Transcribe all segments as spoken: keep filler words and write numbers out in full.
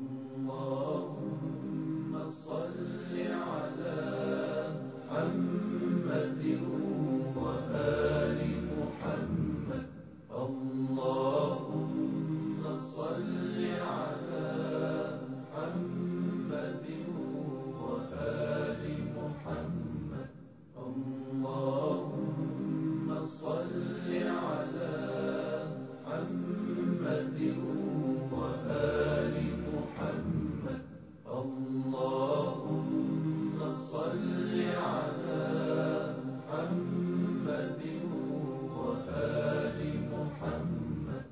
اللهم صل على محمد وآل محمد. اللهم صل على محمد وآل محمد. اللهم صل على محمد وآل محمد. اللهم صل على محمد وآل محمد.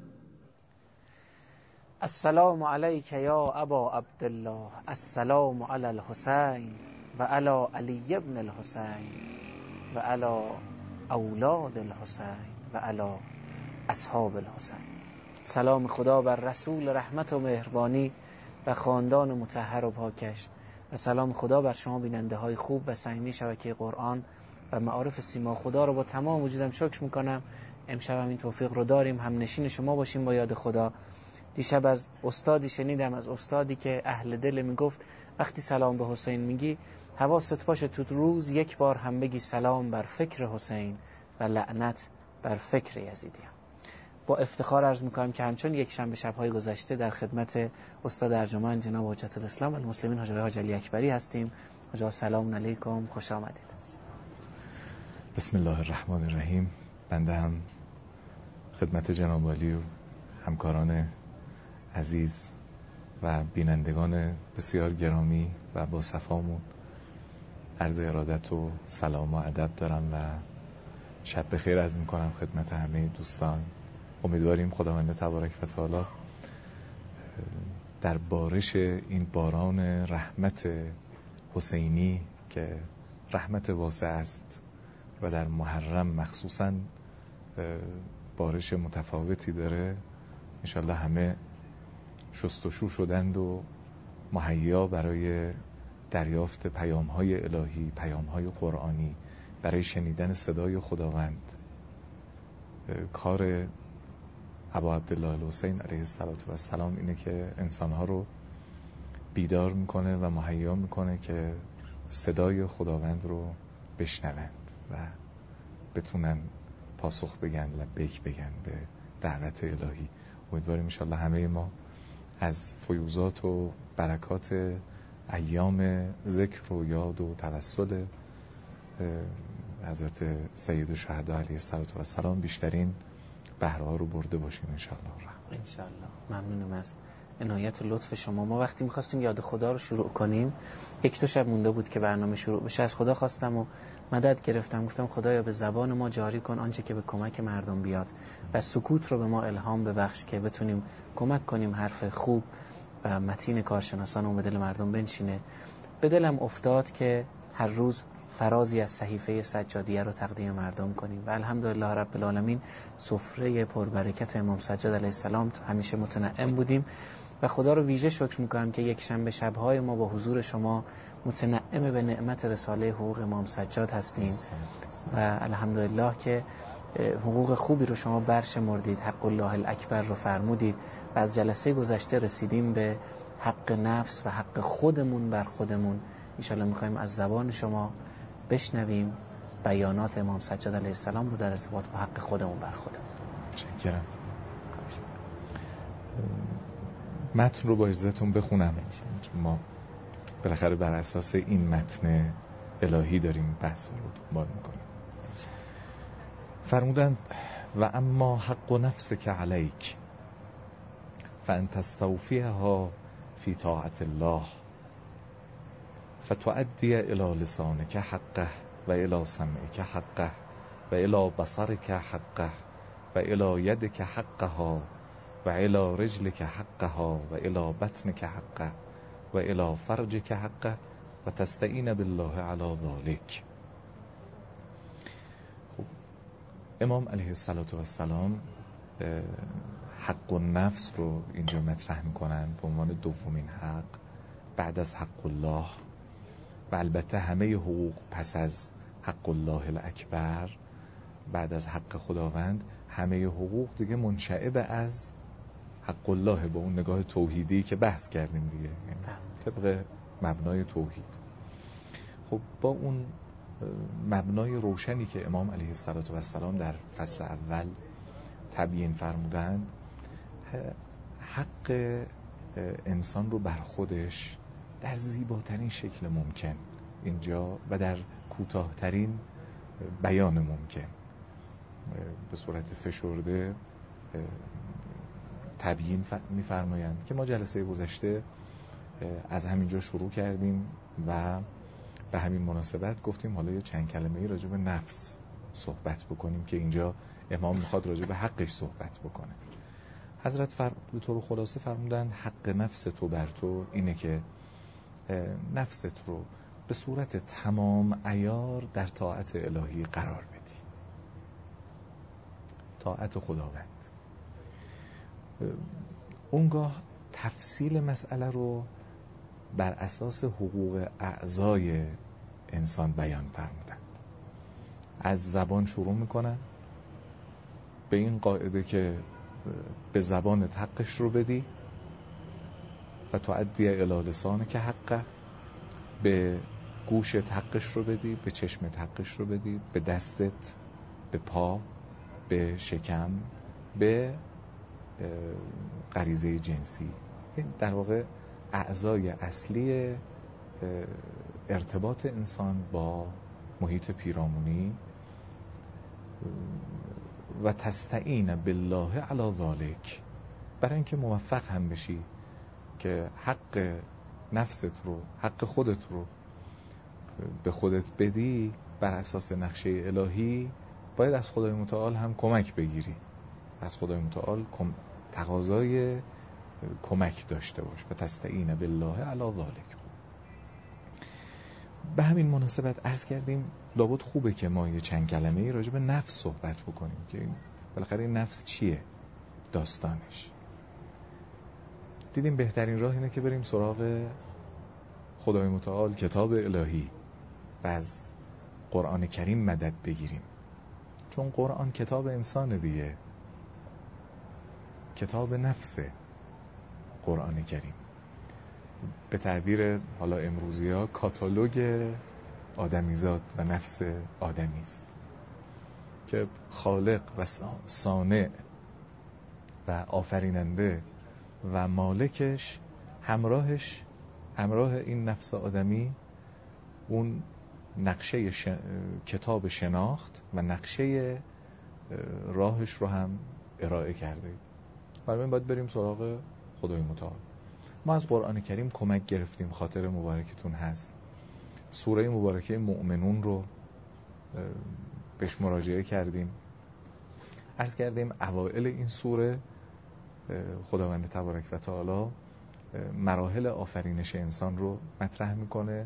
السلام علیک یا ابا عبدالله، السلام علی الحسین و علی علی ابن الحسین و علی اولاد الحسین و علی اصحاب الحسین. سلام خدا بر رسول رحمت و مهربانی و خاندان مطهر و پاکش و سلام خدا بر شما بیننده های خوب و صمیمی شبکه قرآن و معارف سیما. خدا رو با تمام وجودم شکر میکنم. امشب هم این توفیق رو داریم هم نشین شما باشیم با یاد خدا. دیشب از استادی شنیدم، از استادی که اهل دل میگفت وقتی سلام به حسین میگی حواست باشه تو روز یک بار هم بگی سلام بر فکر حسین و لعنت بر فکر یزیدیان. با افتخار عرض میکنم که همچون یک شنبه شب‌های گذشته در خدمت استاد ارجمند جناب حجت الاسلام المسلمین حاج آقای حاج علی اکبری هستیم. حاج آقا سلام علیکم، خوش آمدید. بسم الله الرحمن الرحیم. بنده هم خدمت جناب عالی و همکاران عزیز و بینندگان بسیار گرامی و با صفامون عرض ارادت و سلام و ادب دارم و شب بخیر عرض میکنم خدمت همه دوستان. امیدواریم خداوند تبارک و تعالی در بارش این باران رحمت حسینی که رحمت واسع است و در محرم مخصوصا بارش متفاوتی داره، انشالله همه شستشو شدند و مهیا برای دریافت پیام‌های الهی، پیام‌های قرآنی، برای شنیدن صدای خداوند. کار ابا عبدالله الحسین علیه السلام اینه که انسانها رو بیدار میکنه و مهیا میکنه که صدای خداوند رو بشنوند و بتونن پاسخ بگن، لبیک بگن به دعوت الهی. امیدواریم انشالله همه ما از فیوزات و برکات ایام ذکر و یاد و توسل حضرت سید الشهدا علیه السلام بیشترین بهره ها رو برده باشیم انشالله. انشالله. ممنونم از عنایت و لطف شما. ما وقتی میخواستیم یاد خدا رو شروع کنیم، یک دو شب مونده بود که برنامه شروع بشه، از خدا خواستم و مدد گرفتم، گفتم خدایا به زبان ما جاری کن آنچه که به کمک مردم بیاد و سکوت رو به ما الهام ببخش که بتونیم کمک کنیم حرف خوب و متین کارشناسان رو به دل مردم بنشینه. به دلم افتاد که هر روز فرازی از صحیفه سجادیه رو تقدیم مردم کنیم و الحمدلله رب العالمین سفره پربرکت امام سجاد علیه السلام همیشه متنعم بودیم و خدا رو ویژه شکر میکنم که یک شنبه شب‌های ما با حضور شما متنعم به نعمت رساله حقوق امام سجاد هستیم و الحمدلله که حقوق خوبی رو شما برشمردید، حق الله الاکبر رو فرمودید و از جلسه گذشته رسیدیم به حق نفس و حق خودمون بر خودمون. انشالله میخوایم از زبان شما بشنویم بیانات امام سجاد علیه السلام رو در ارتباط با حق خودمون بر خودمون. متشکرم. متن رو با اجازهتون بخونم. ما بالاخره بر اساس این متن الهی داریم بحث رو دنبال میکنیم. فرمودند و اما حق نفسک علیک فان تستوفیها فی طاعت الله فتؤدی الی لسانک حقه و الی سمعک حقه و الی بصرک حقه و الی یدک حقها و الی رجلک حقها و الی بطنک حقه و الی فرجک حقه و تستعین بالله علی ذلک. خب امام علیه السلام حق النفس رو اینجا مطرح میکنن به عنوان دومین حق بعد از حق الله و البته همه حقوق پس از حق الله الاکبر بعد از حق خداوند همه حقوق دیگه منشعب از حق الله با اون نگاه توحیدی که بحث کردیم دیگه، یعنی طبق مبنای توحید. خب با اون مبنای روشنی که امام علیه السلام در فصل اول تبیین فرمودند، حق انسان رو بر خودش در زیباترین شکل ممکن اینجا و در کوتاهترین بیان ممکن به صورت فشرده تبیین می‌فرمایند که ما جلسه گذشته از همینجا شروع کردیم و به همین مناسبت گفتیم حالا یه چند کلمه‌ای راجع به نفس صحبت بکنیم که اینجا امام میخواد راجع به حقش صحبت بکنه. حضرت فر... به طور خلاصه فرمودن حق نفس تو بر تو اینه که نفست رو به صورت تمام عیار در طاعت الهی قرار بدی، طاعت خداوند. اونگاه تفصیل مسئله رو بر اساس حقوق اعضای انسان بیان فرمودند. از زبان شروع میکنن به این قاعده که به زبان حقش رو بدی و تعدی الی لسانه که حقه، به گوشت حقش رو بدی، به چشمت حقش رو بدی، به دستت، به پا، به شکم، به غریزه جنسی. این در واقع اعضای اصلی ارتباط انسان با محیط پیرامونی و تستعین بالله علی ذالک، برای اینکه موفق هم بشی که حق نفست رو، حق خودت رو به خودت بدی بر اساس نقشه الهی، باید از خدای متعال هم کمک بگیری، از خدای متعال کم... تقاضای کمک داشته باش و تستعین بالله علی ذالک. به همین مناسبت عرض کردیم لابد خوبه که ما یه چند کلمه‌ای راجع به نفس صحبت بکنیم که بالاخره این نفس چیه، داستانش. دیدیم بهترین راه اینه که بریم سراغ خدای متعال، کتاب الهی و از قرآن کریم مدد بگیریم، چون قرآن کتاب انسان دیگه، کتاب نفسه قرآن کریم. به تعبیر حالا امروزی ها کاتالوگ آدمیزاد و نفس آدمی است که خالق و صانع و آفریننده و مالکش همراهش، همراه این نفس آدمی اون نقشه ش... کتاب شناخت و نقشه راهش رو هم ارائه کرده. برای این باید بریم سراغ خدای متعال. ما از قرآن کریم کمک گرفتیم، خاطر مبارکتون هست، سوره مبارکه مؤمنون رو بهش مراجعه کردیم. عرض کردیم اوائل این سوره خداوند تبارک و تعالی مراحل آفرینش انسان رو مطرح میکنه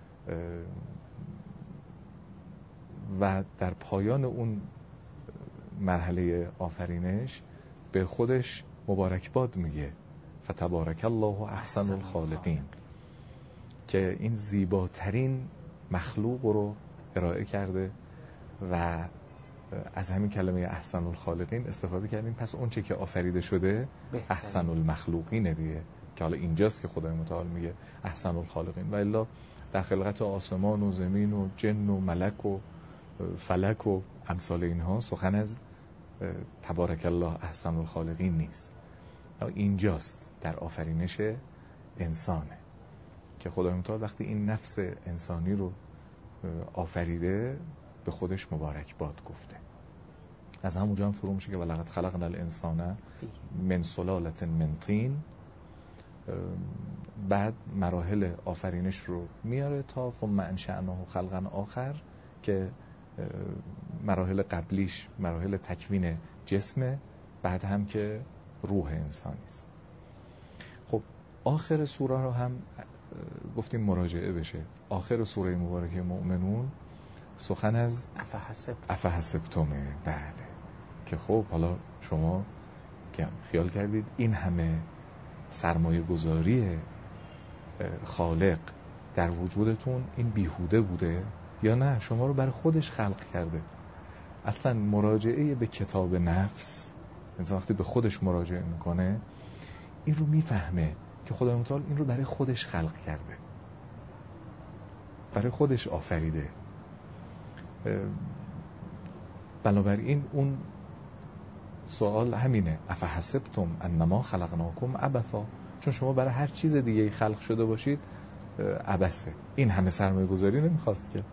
و در پایان اون مرحله آفرینش به خودش مبارکباد میگه، فتبارک الله احسن الخالقین، که این زیباترین مخلوق رو ارائه کرده و از همین کلمه احسن الخالقین استفاده کردیم. پس اون چه که آفریده شده احسن المخلوقینه دیگه، که حالا اینجاست که خدای متعال میگه احسن الخالقین، و الا در خلقت آسمان و زمین و جن و ملک و فلک و امثال اینها سخن از تبارک الله احسن الخالقین نیست. اینجاست در آفرینش انسانه که خدای متعال وقتی این نفس انسانی رو آفریده به خودش مبارک باد گفته. از همونجا هم شروع میشه که ولقد خلقنا الانسان من سلالة من طین، بعد مراحل آفرینش رو میاره تا ثم انشأناه خلقا آخر که مراحل قبلیش مراحل تکوین جسمه، بعد هم که روح انسانی است. خب آخر سوره رو هم گفتیم مراجعه بشه. آخر سوره مبارکه مؤمنون سخن از افحسبتمه، بله، که خب حالا شما خیال کردید این همه سرمایه گذاری خالق در وجودتون این بیهوده بوده یا نه؟ شما رو برای خودش خلق کرده. اصلا مراجعه به کتاب نفس انسان وقتی به خودش مراجعه میکنه این رو میفهمه که خدای متعال این رو برای خودش خلق کرده، برای خودش آفریده. بنابراین اون سوال همینه، افحسبتم انما خلقناکم عبثا، چون شما برای هر چیز دیگه خلق شده باشید عبثه. این همه سرمایه گذاری نمیخواست که،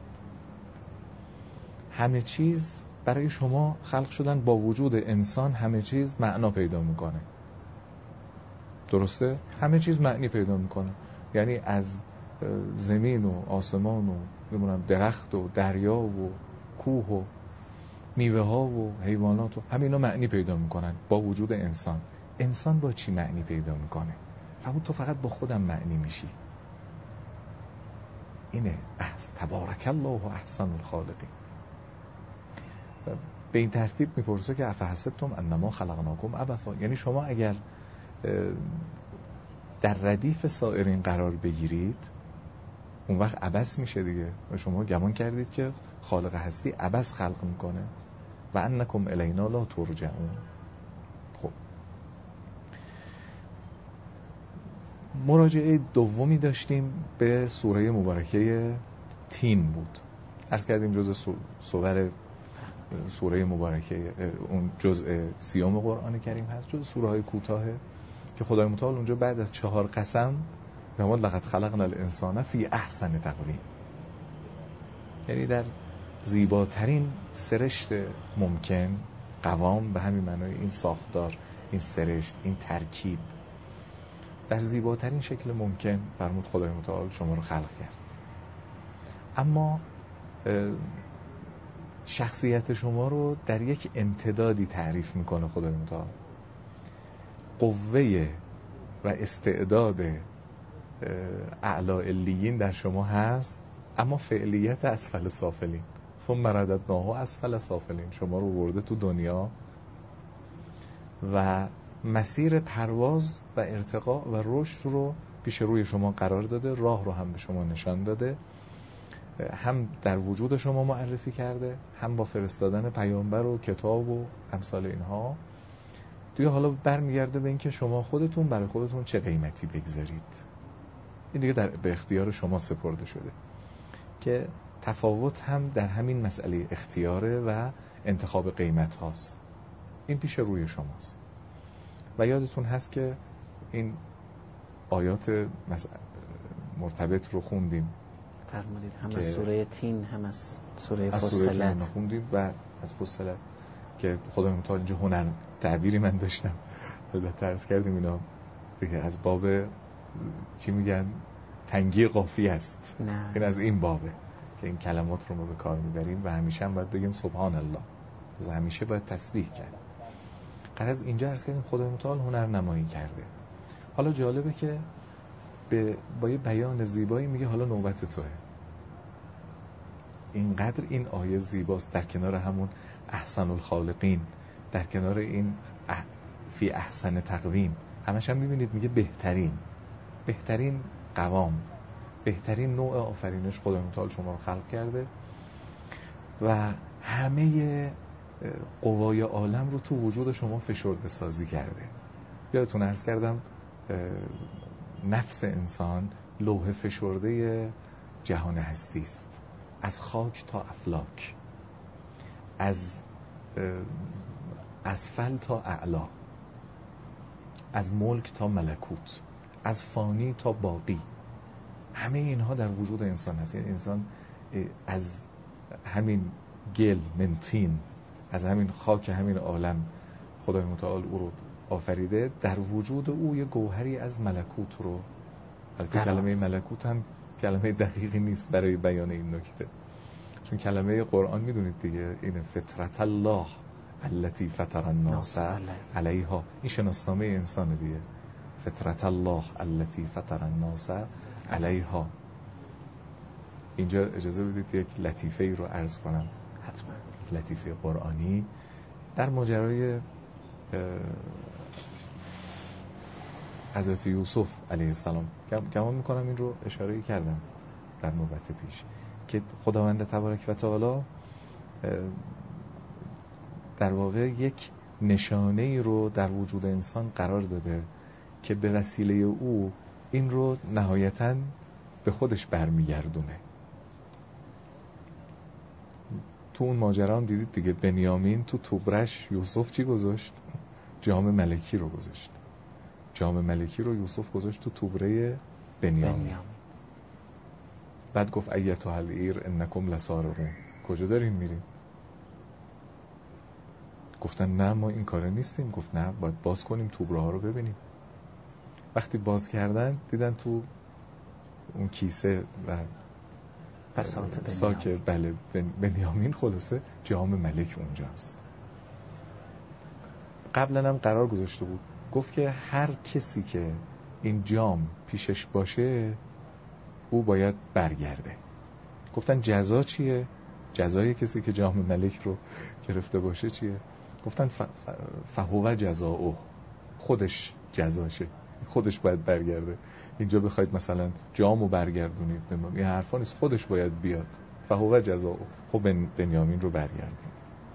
همه چیز برای شما خلق شدن، با وجود انسان همه چیز معنا پیدا میکنه. درسته؟ همه چیز معنی پیدا میکنه. یعنی از زمین و آسمان و نمیدونم درخت و دریا و کوه و میوه ها و حیوانات و همه اینا معنی پیدا میکنن با وجود انسان. انسان با چی معنی پیدا میکنه؟ فهمون تو فقط با خودم معنی میشی. اینه احس تبارک الله و احسن الخالقین. به این ترتیب میپرسه که افحسبتم انما خلقناکم عبثا، یعنی شما اگر در ردیف سائرین قرار بگیرید اون وقت عبث میشه دیگه. و شما گمان کردید که خالق هستی عبث خلق میکنه و انکم الینا لا ترجعون. خب مراجعه دومی داشتیم به سوره مبارکه تین بود. عرض کردیم جزء سور سوره مبارکه اون جزء سیوم قرآن کریم هست، جزء سوره های کوتاهه که خدای متعال اونجا بعد از چهار قسم فرمود لقد خلقنا الانسان فی احسن تقویم، یعنی در زیباترین سرشت ممکن، قوام به همین معنای این ساختار، این سرشت، این ترکیب، در زیباترین شکل ممکن فرمود خدای متعال شما رو خلق کرد. اما شخصیت شما رو در یک امتدادی تعریف میکنه خدای متعال. قوه و استعداد اعلی علیین در شما هست، اما فعلیت اسفل سافلین، ثم رددناه اسفل سافلین، شما رو برده تو دنیا و مسیر پرواز و ارتقا و رشد رو پیش روی شما قرار داده، راه رو هم به شما نشان داده، هم در وجود شما معرفی کرده، هم با فرستادن پیامبر و کتاب و امثال اینها. دیگه حالا برمیگرده به اینکه شما خودتون برای خودتون چه قیمتی بگذارید. این دیگه در به اختیار شما سپرده شده که تفاوت هم در همین مسئله اختیاره و انتخاب قیمت هاست. این پیش روی شماست. و یادتون هست که این آیات مرتبط رو خوندیم، فرمودید هم از سوره تین هم از سوره فصلت فصلت خوندیم و از فصلت که خدای متعال اینجا هنر تعبیری من داشتم البته عرض کردیم اینا دیگه از باب چی میگن تنگی قافیه است. نه. این از این بابه که این کلمات رو ما به کار میبریم و همیشه هم باید بگیم سبحان الله، از همیشه باید تسبیح کرد. قرض اینجا عرض کردیم خدای متعال هنر نمایی کرده. حالا جالبه که به با یه بیان زیبایی میگه حالا نوبت توه. اینقدر این آیه زیباست، در کنار همون احسن الخالقین، در کنار این اح... فی احسن تقویم، همش هم میبینید میگه بهترین بهترین قوام، بهترین نوع آفرینش خدای متعال شما رو خلق کرده و همه قوای عالم رو تو وجود شما فشرده سازی کرده. یادتون عرض کردم نفس انسان لوح فشرده جهان هستی است، از خاک تا افلاک، از اسفل تا اعلا، از ملک تا ملکوت، از فانی تا باقی، همه اینها در وجود انسان هست. یعنی انسان از همین گل منتین، از همین خاک همین عالم خدای متعال او رو آفریده، در وجود او یه گوهری از ملکوت رو، البته کلمه ملکوت هم کلمه دقیقی نیست برای بیان این نکته، چون کلمه قرآن میدونید دیگه اینه فطرت الله التي فطر الناس علیها، این شناسنامه انسان دیگه، فطرت الله التي فطر الناس علیها. اینجا اجازه بدید یک لطیفه ای رو عرض کنم، حتما لطیفه قرآنی در ماجرای حضرت یوسف علیه السلام. گمان میکنم این رو اشاره کردم در نوبت پیش که خداوند تبارک و تعالی در واقع یک نشانه ای رو در وجود انسان قرار داده که به وسیله او این رو نهایتاً به خودش برمیگردونه. تو اون ماجرا هم دیدید دیگه، بنیامین تو توبرش یوسف چی گذاشت؟ جام ملکی رو گذاشت. جام ملکی رو یوسف گذاشت تو توبره بنیامین. بنیامین. بعد گفت ایتها العیر انکم لسارقون. کجا دارین میریم؟ گفتن نه ما این کاره نیستیم. گفت نه باید باز کنیم توبره ها رو ببینیم. وقتی باز کردن دیدن تو اون کیسه و بساط ساک بله بنیامین خلاصه جام ملک اونجاست. قبلا هم قرار گذاشته بود، گفت که هر کسی که این جام پیشش باشه او باید برگرده. گفتن جزا چیه؟ جزای کسی که جام ملک رو گرفته باشه چیه؟ گفتن ف... ف... فهو جزاؤه، خودش جزاشه، خودش باید برگرده. اینجا بخواید مثلا جامو برگردونید این حرفا نیست، خودش باید بیاد. فهو جزاؤه. خب بنیامین رو برگردید.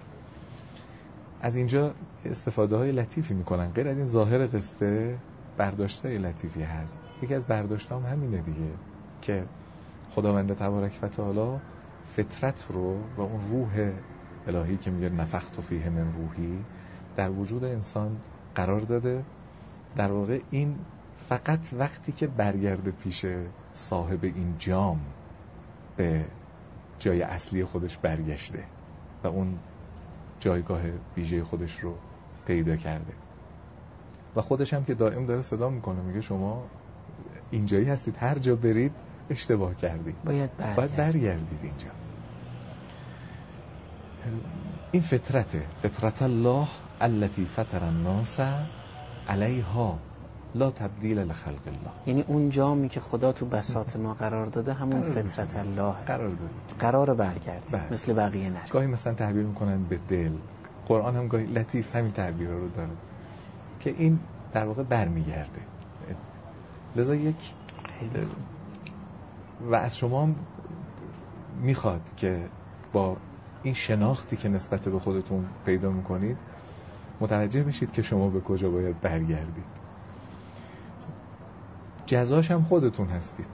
از اینجا استفاده های لطیفی میکنن. غیر از این ظاهر قصه برداشت های لطیفی هست. یکی از برداشت هم همینه دیگه که خداوند تبارک و تعالی فطرت رو و اون روح الهی که میگه نفخت فیه من روحی در وجود انسان قرار داده. در واقع این فقط وقتی که برگرده پیش صاحب این جام به جای اصلی خودش برگشته و اون جایگاه ویژه خودش رو پیدا کرده و خودش هم که دائم داره صدا میکنه، میگه شما اینجایی هستید، هر جا برید اشتباه کردید، باید برگردید, باید برگردید اینجا. این فطرته، فطرت الله التي فطر الناس علیها لا تبدیل لخلق الله. یعنی اون جامی که خدا تو بساط ما قرار داده همون فطرت الله قرار داده، قرار برگردید مثل بقیه نشه. گاهی مثلا تعبیر میکنن به دل، قرآن هم گاهی لطیف همین تعبیر رو داره که این در واقع برمیگرده. لذا یک و از شما هم میخواد که با این شناختی که نسبت به خودتون پیدا میکنید متوجه بشید که شما به کجا باید برگردید. جزاش هم خودتون هستید.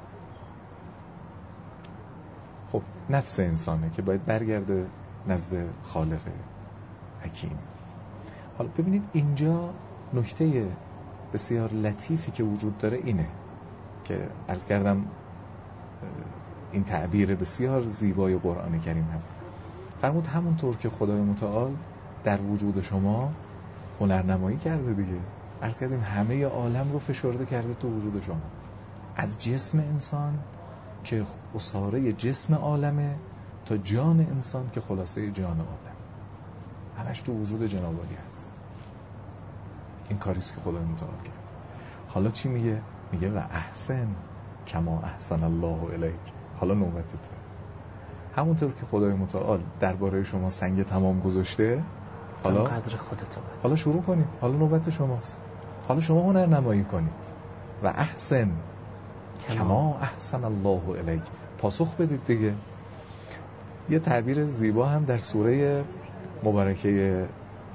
خب نفس انسانه که باید برگرده نزد خالق حکیم. حالا ببینید اینجا نکته بسیار لطیفی که وجود داره اینه که عرض کردم این تعبیر بسیار زیبای قرآن کریم هست. فرمود همونطور که خدای متعال در وجود شما هنرنمایی کرده دیگه، عرض کردیم همه عالم رو فشرده کرده تو وجود شما، از جسم انسان که اصاره جسم عالمه تا جان انسان که خلاصه جان عالم، همش تو وجود جناب عالی هست. این کاریست که خدای متعال کرد. حالا چی میگه؟ میگه و احسن کما احسن الله الیک. حالا نوبت تو. همونطور که خدای متعال درباره شما سنگ تمام گذاشته، حالا قدر خودت. حالا شروع کنید. حالا نوبت شماست. حالا شما هنرنمایی کنید. و احسن کما احسن الله الیک. پاسخ بدید دیگه. یه تعبیر زیبا هم در سوره مبارکه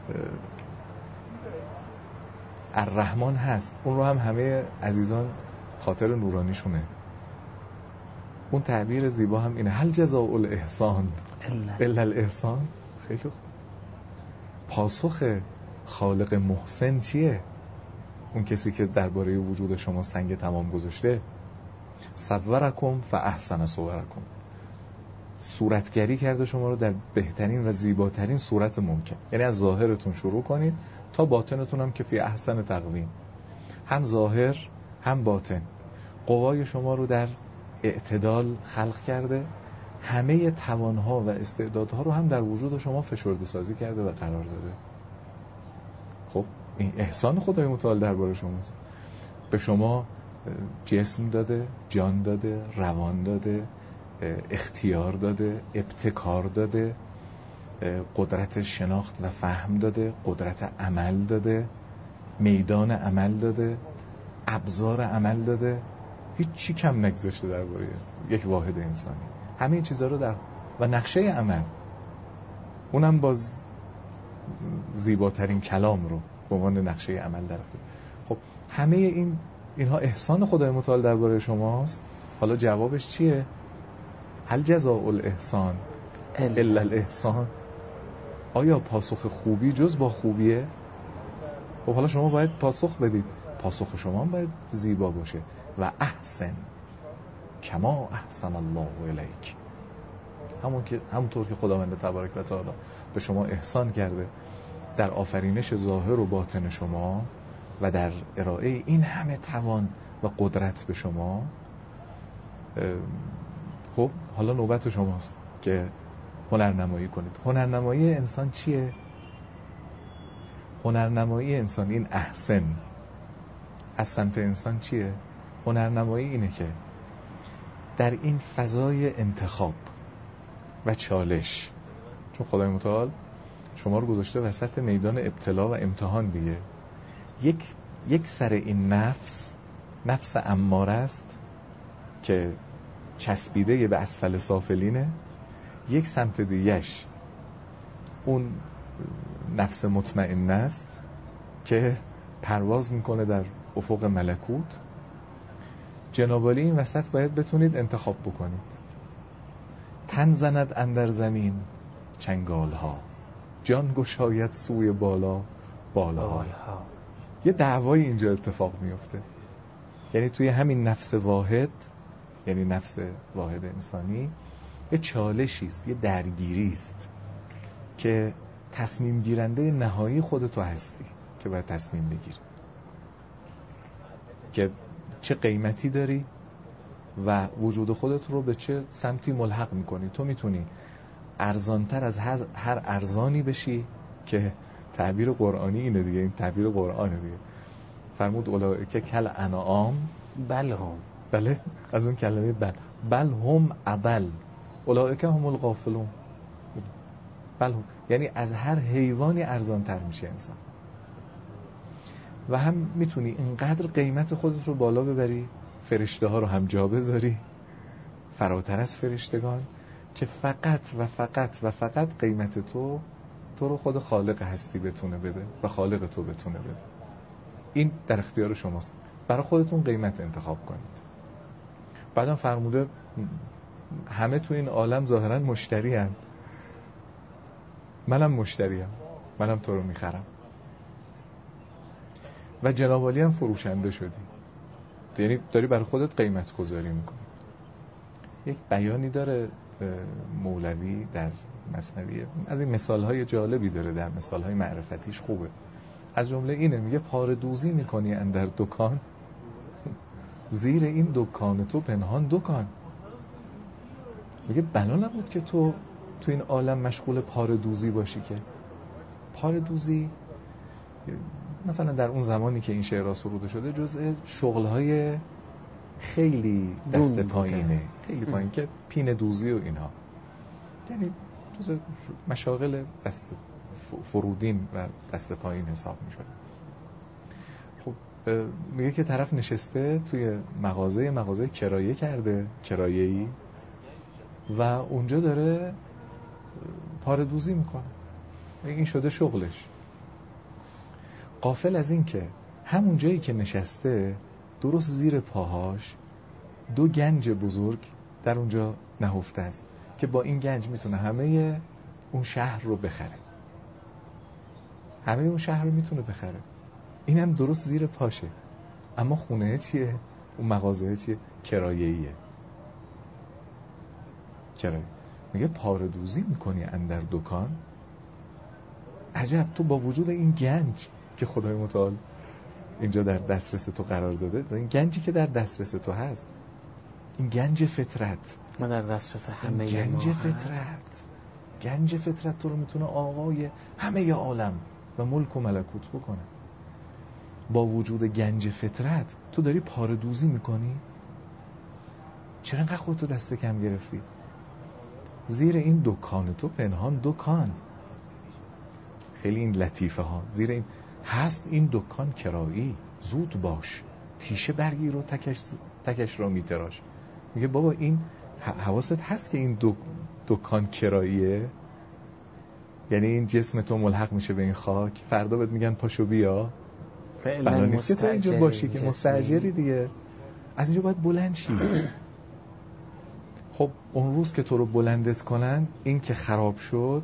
الرحمن هست، اون رو هم همه عزیزان خاطر نورانیشونه. اون تعبیر زیبا هم اینه هل جزاء الاحسان الا الاحسان. خیلی خوب. پاسخ خالق محسن چیه؟ اون کسی که درباره وجود شما سنگ تمام گذاشته. صورکم فاحسن صورکم. صورتگری کرده شما رو در بهترین و زیباترین صورت ممکن. یعنی از ظاهرتون شروع کنید تا باطنتون هم که فی احسن تقویم، هم ظاهر هم باطن. قوای شما رو در اعتدال خلق کرده، همه توانها و استعدادها رو هم در وجود شما فشرده سازی کرده و قرار داده. خب این احسان خدای متعال درباره شماست. به شما جسم داده، جان داده، روان داده، اختیار داده، ابتکار داده، قدرت شناخت و فهم داده، قدرت عمل داده، میدان عمل داده، ابزار عمل داده. هیچ چی کم نگذاشته درباره یک واحد انسانی. همه این چیزها رو در و نقشه عمل، اونم باز زیباترین کلام رو به عنوان نقشه عمل درآورده. خب همه این اینها احسان خدای متعال درباره شماست. حالا جوابش چیه؟ هل جزاء الاحسان الا الاحسان؟ آیا پاسخ خوبی جز با خوبیه؟ خب حالا شما باید پاسخ بدید. پاسخ شما باید زیبا باشه. و احسن کما احسن الله الیک، همون که همونطور که خداوند تبارک و تعالی به شما احسان کرده در آفرینش ظاهر و باطن شما و در ارائه این همه توان و قدرت به شما. خب حالا نوبت شماست که هنرنمایی کنید. هنرنمایی انسان چیه؟ هنرنمایی انسان این احسن از صنف انسان چیه؟ هنرنمایی اینه که در این فضای انتخاب و چالش، چون خدای متعال شما رو گذاشته وسط میدان ابتلا و امتحان دیگه، یک یک سر این نفس نفس اماره است که چسبیده به اسفل سافلینه، یک سمت دیگهش اون نفس مطمئن است که پرواز میکنه در افق ملکوت. جنابالی این وسط باید بتونید انتخاب بکنید. تن زند اندر زمین چنگال ها، جان گشاید سوی بالا بالا ها. یه دعوای اینجا اتفاق میفته. یعنی توی همین نفس واحد، یعنی نفس واحد انسانی، یه چالشی است، یه درگیری است که تصمیم گیرنده نهایی خودتو هستی که باید تصمیم بگیری که چه قیمتی داری و وجود خودت رو به چه سمتی ملحق میکنی. تو میتونی ارزانتر از هر ارزانی بشی که تعبیر قرآنی اینه دیگه، این تعبیر قرآنه دیگه. فرمود اولئک کل انعام بل هم، بله از اون کلمه بل بل هم اضل اولئک هم الغافلون. بل هم یعنی از هر حیوانی ارزانتر میشه انسان. و هم میتونی اینقدر قیمت خودت رو بالا ببری، فرشته ها رو هم جا بذاری فراتر از فرشتگان، که فقط و فقط و فقط قیمت تو تو رو خود خالق هستی بتونه بده و خالق تو بتونه بده. این در اختیار شماست. برای خودتون قیمت انتخاب کنید. بعدم فرموده همه تو این عالم ظاهرا مشتری هن. منم مشتری هم. منم تو رو میخرم. و جناب عالی هم فروشنده شدی. یعنی داری برای خودت قیمت گذاری میکنی. یک بیانی داره مولوی در مثنوی، از این مثالهای جالبی داره در مثالهای معرفتیش خوبه. از جمله اینه، میگه پاره دوزی میکنی اندر دکان، زیر این دکان تو پنهان دکان. میگه بنا نبود که تو تو این عالم مشغول پاره دوزی باشی. که پاره دوزی مثلا در اون زمانی که این شعرها سروده شده جزء شغلهای خیلی دست پایینه، خیلی پایین، که پینه دوزی و اینها، یعنی جزء مشاغل دست فرودین و دست پایین حساب می شده. خب میگه که طرف نشسته توی مغازه مغازه کرایه کرده، کرایه‌ای، و اونجا داره پاره دوزی میکنه. این شده شغلش. غافل از این که همون جایی که نشسته درست زیر پاهاش دو گنج بزرگ در اونجا نهفته است که با این گنج میتونه همه اون شهر رو بخره. همه اون شهر رو میتونه بخره. این هم درست زیر پاشه. اما خونه چیه؟ اون مغازه چیه؟ کرایه‌ایه. کرایه. میگه پاره دوزی میکنی اندر دکان. عجب، تو با وجود این گنج که خدای متعال اینجا در دسترس تو قرار داده، این گنجی که در دسترس تو هست، این گنج فطرت، ما در دسترس همه گنج فطرت، گنج فطرت تو رو میتونه آقای همه عالم و ملک و ملکوت بکنه. با وجود گنج فطرت تو داری پاره دوزی میکنی؟ چرا انقدر خودتو دست کم گرفتی؟ زیر این دکان تو پنهان دکان. خیلی این لطیفه ها. زیر این هست این دکان کرایی، زود باش، تیشه برگیر و تکش, تکش را میتراش. میگه بابا این حواست هست که این دک... دکان کراییه؟ یعنی این جسم تو ملحق میشه به این خاک، فردا بهت میگن پاشو بیا، فعلا نیست که تو اینجا باشی که مستاجری دیگه، از اینجا باید بلند شی. خب اون روز که تو رو بلندت کنن، این که خراب شد،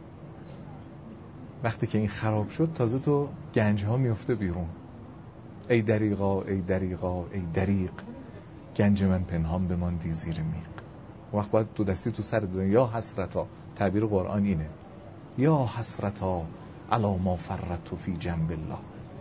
وقتی که این خراب شد تازه تو گنج ها میفته بیرون. ای دریغا ای دریغا ای دریغ، گنج من پنهان بماندی زیر میغ. وقت باید دو دستی تو سر دادن. یا حسرتا، تعبیر قرآن اینه، یا حسرتا علی ما فرطت فی جنب الله،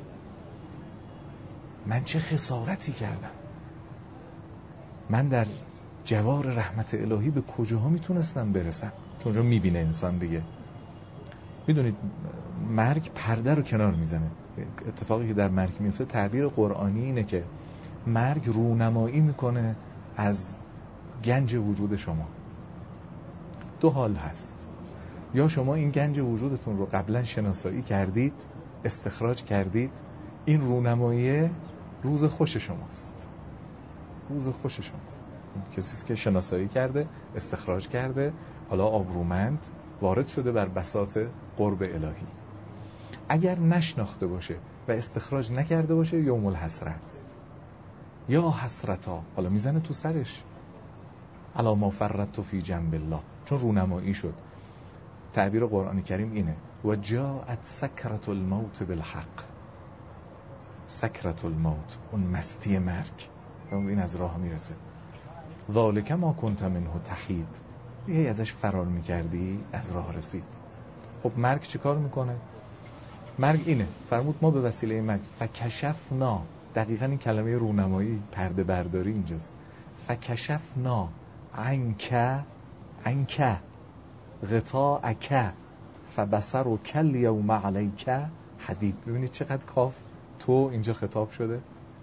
من چه خسارتی کردم، من در جوار رحمت الهی به کجاها میتونستم برسم. چون اونجا میبینه انسان دیگه. میدونید مرگ پرده رو کنار میزنه. اتفاقی که در مرگ میفته تعبیر قرآنی اینه که مرگ رونمایی میکنه از گنج وجود شما. دو حال هست، یا شما این گنج وجودتون رو قبلا شناسایی کردید، استخراج کردید، این رونمایی روز خوش شماست، روز خوش شماست. کسی که شناسایی کرده، استخراج کرده، حالا آبرومند وارد شده بر بساط قرب الهی. اگر نشناخته باشه و استخراج نکرده باشه، یوم الحسره است. یا حسرتا، حالا میزنه تو سرش، علی ما فرطت فی جنب الله، چون رونمایی شد. تعبیر قرآن کریم اینه، و جاءت سکرة الموت بالحق. سکرة الموت، اون مستی مرگ، این از راه میرسه. ذالک ما کنت منه تحید، یه ازش فرار میکردی، از راه رسید. خب مرگ چه کار میکنه؟ مرگ اینه، فرمود ما به وسیله مرگ فکشفنا، دقیقا این کلمه رونمایی، پرده برداری اینجاست. فکشفنا عنک عنک غطاءک فبصرک الیوم علیک حدید. ببینید چقدر کاف تو اینجا خطاب شده.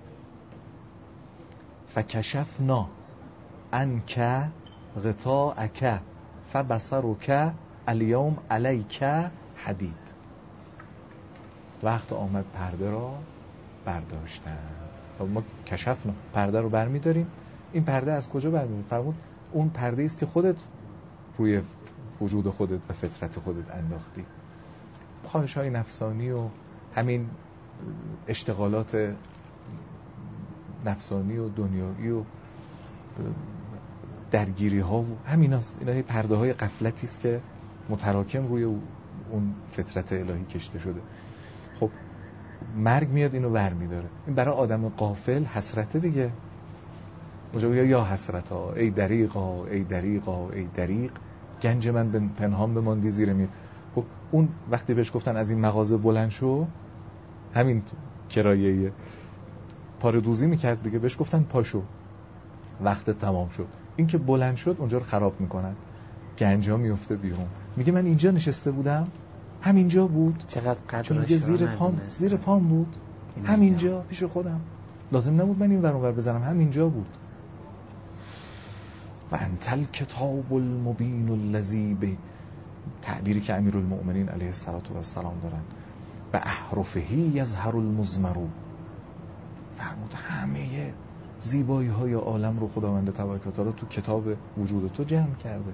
فکشفنا عنک غطاءک فبصرک الیوم علیک حدید. وقت آمد پرده را برداشتند. ما کشفنا، پرده رو برمیداریم. این پرده از کجا برمیداریم؟ فرمود اون پرده است که خودت روی وجود خودت و فطرت خودت انداختی. خواهش‌های نفسانی و همین اشتغالات نفسانی و دنیایی و درگیری ها و همین هست. اینا پرده های غفلتی است که متراکم روی اون فطرت الهی کشته شده. خب مرگ میاد اینو ور میداره. این برای آدم غافل حسرته دیگه. اونجا بگه یا حسرتا ای دریغا ای دریغا ای دریغ، گنج من پنهان بماندی زیر میغ. خب اون وقتی بهش گفتن از این مغازه بلند شو، همین کرایه‌ای پاره دوزی میکرد دیگه، بهش گفتن پاشو، وقت تمام شد. این که بلند شد اونجا رو خراب میکنن، گنجا میفته بیرون. میگه من اینجا نشسته بودم، همینجا بود، چقدر قدرش رو زیر پام زیر پام بود، همینجا پیش خودم، لازم نبود من این ور اون ور بزنم، همینجا بود. و انت الکتاب المبین الذی، به تعبیری که امیرالمؤمنین علیه السلام دارن، به احرفه یظهر المضمر. فرمود همه زیبایی های عالم رو خداوند تبارک و تعالی تو کتاب وجود تو جمع کرده،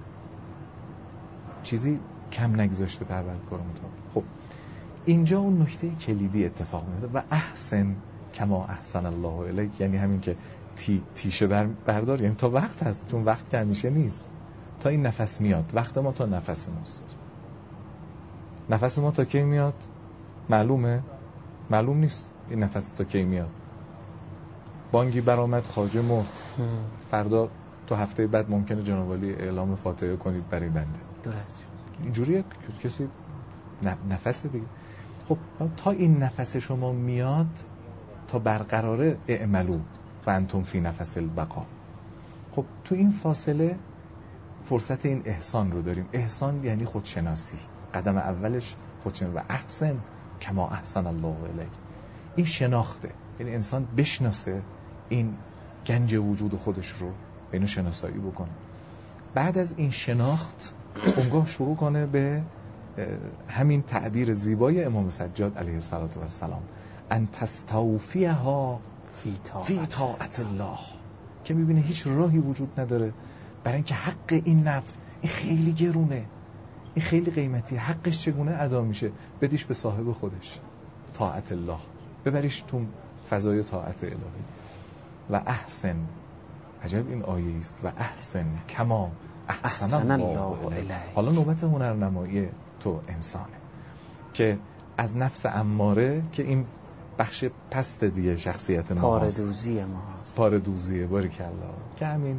چیزی کم نگذاشته پروردگار متعال. خب اینجا اون نکته کلیدی اتفاق میفته، و احسن کما احسن الله الیک، یعنی همین که تی تیشه بر بردار، یعنی تا وقت هست، چون وقت که همیشه نیست، تا این نفس میاد. وقت ما تا نفس ماست. نفس ما تا کی میاد معلومه؟ معلوم نیست این نفس تا کی میاد. بانگی برآمد خواجه مرد، فردا تو هفته بعد ممکنه جناب عالی اعلام فاتحه کنید برای بنده. درست. اینجوریه کسی نفس دیگه. خب تا این نفس شما میاد، تا برقراره اعملو و انتم فی نفس البقا. خب تو این فاصله فرصت این احسان رو داریم. احسان یعنی خودشناسی. قدم اولش خودشناسی. و احسن کما احسن الله الیک، این شناخته، یعنی انسان بشناسه این گنج وجود خودش رو، اینو شناسایی بکنه. بعد از این شناخت اونگاه شروع کنه به همین تعبیر زیبای امام سجاد علیه السلام، ان تستوفیها فی طاعت الله، که میبینه هیچ راهی وجود نداره برای اینکه حق این نفس، این خیلی گرونه، این خیلی قیمتی. حقش چگونه ادا میشه؟ بدیش به صاحب خودش، طاعت الله، ببریش تو فضای طاعت الهی. و احسن، عجب این آیه است، و احسن کما احسن الله الیک. حالا نوبت هنرنمایی تو انسانه که از نفس اماره که این بخش پست دیگه شخصیت ما پاردوزی ما هست، پاردوزیه، باریکالله، که همین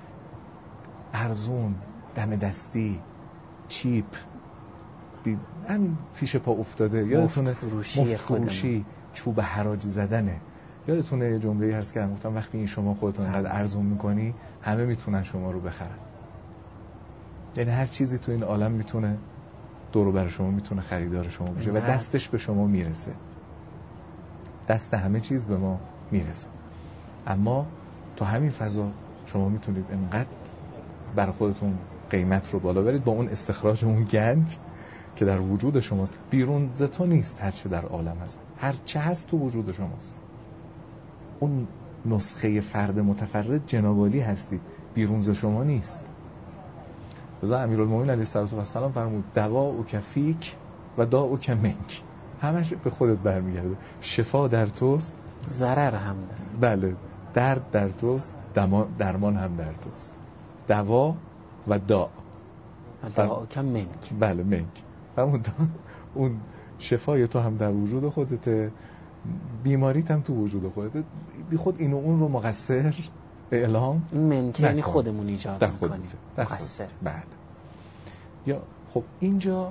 ارزون، دم دستی، چیپ، همین پیش پا افتاده، یادتونه فروشی, مفت فروشی، چوب حراج زدنه. یادتونه یه جمله عرض کردم، گفتم وقتی این شما خودتون اینقدر ارزون میکنی همه میتونن شما رو بخرن. یعنی هر چیزی تو این عالم میتونه دور و بر شما میتونه خریدار شما بشه و دستش به شما میرسه، دست همه چیز به ما میرسه. اما تو همین فضا شما میتونید انقدر بر خودتون قیمت رو بالا برید با اون استخراج اون گنج که در وجود شماست. بیرون ز تو نیست هر چه در عالم هست، هر چه هست تو وجود شماست. اون نسخه فرد متفرد جناب عالی هستید، بیرون ز شما نیست. رضا امیرالمومنین علیه السلام فرمود دواء کفیک و داء کمنک، همش به خودت برمیگرده. شفا در توست، ضرر هم داره. بله، درد در توست، درمان هم در توست. دوا و داء، داء کمنک، بله منک. همون اون شفای تو هم در وجود خودته، بیماریت هم تو وجود خودته. بی خود این و اون رو مقصر اعلام منک، یعنی خودمون ایجاد میکنیم مقصر. بله. یا خب اینجا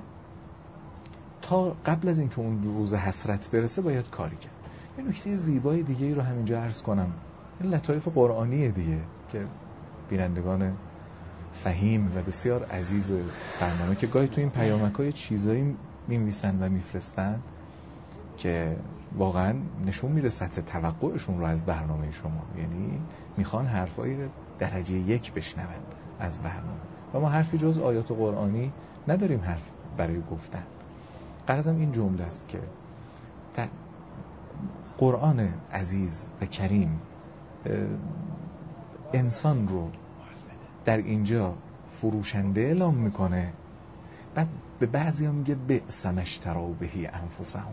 تا قبل از اینکه اون روز حسرت برسه باید کاری کرد. یه نکته زیبای دیگه ای رو همینجا عرض کنم، این لطایف قرآنیه دیگه که بینندگان فهیم و بسیار عزیز برنامه که گاهی تو این پیامک‌های چیزایی می‌نویسن و میفرستن که واقعا نشون میده سطح توقعشون رو از برنامه شما. یعنی میخوان حرفای درجه یک بشنون از برنامه و ما حرفی جز آیات قرآنی نداریم حرف برای گفتن. غرضم این جمله است که قرآن عزیز و کریم انسان رو در اینجا فروشنده اعلام میکنه، بعد به بعضی هم میگه بئس ما اشتروا به انفسهم.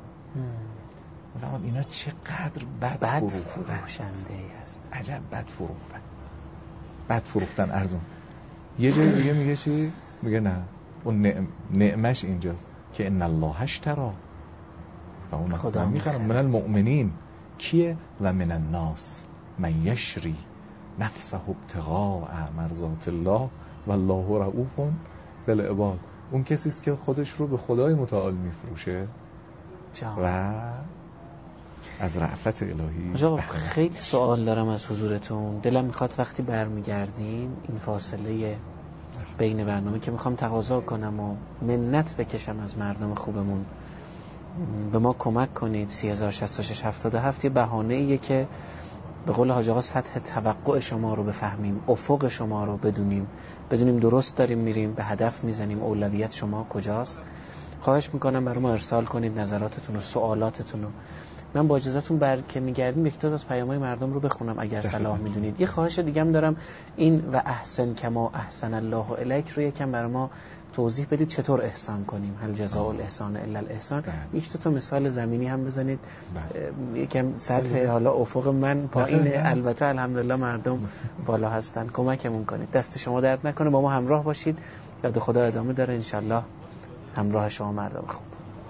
و اینا چقدر بد, بد فروشنده است، عجب بد فروختن، بد فروختن ارزون. یه جای دیگه میگه چی؟ میگه نه، اون نعم، نعمش اینجاست که ان الله اشترا و اون خدا میخرم من المؤمنین کیه و من الناس من یشری نفسه ابتغاء مرضات الله والله رؤوف بالعباد. اون کسی است که خودش رو به خدای متعال میفروشه و از رأفت الهی. آقا خیلی سوال دارم از حضورتون، دلم میخواد وقتی برمیگردیم این فاصله بین برنامه که میخوام تقاضا کنم و منت بکشم از مردم خوبمون به ما کمک کنید. سه هزار شصت و شش هفتاد و هفت یه بهانه ایه که به قول حاج آقا سطح توقع شما رو بفهمیم، افق شما رو بدونیم، بدونیم درست داریم میریم، به هدف میزنیم، اولویت شما کجاست. خواهش میکنم برای ما ارسال کنید نظراتتون و سوالاتتون رو. من با اجازهتون بر که میگردیم یک تا از پیام‌های مردم رو بخونم اگر صلاح میدونید. یه خواهش دیگه هم دارم، این و احسن کما احسن الله الیک رو یکم برای ما توضیح بدید چطور احسان کنیم، هل جزاء الاحسان الا الاحسان. یک تا مثال زمینی هم بزنید. یکم سطح حالا افق من پایینه، البته الحمدلله مردم بالا هستن. کمکمون کنید، دست شما درد نکنه، با ما همراه باشید. یاد خدا ادامه داره انشالله، همراه شما مردم خوب.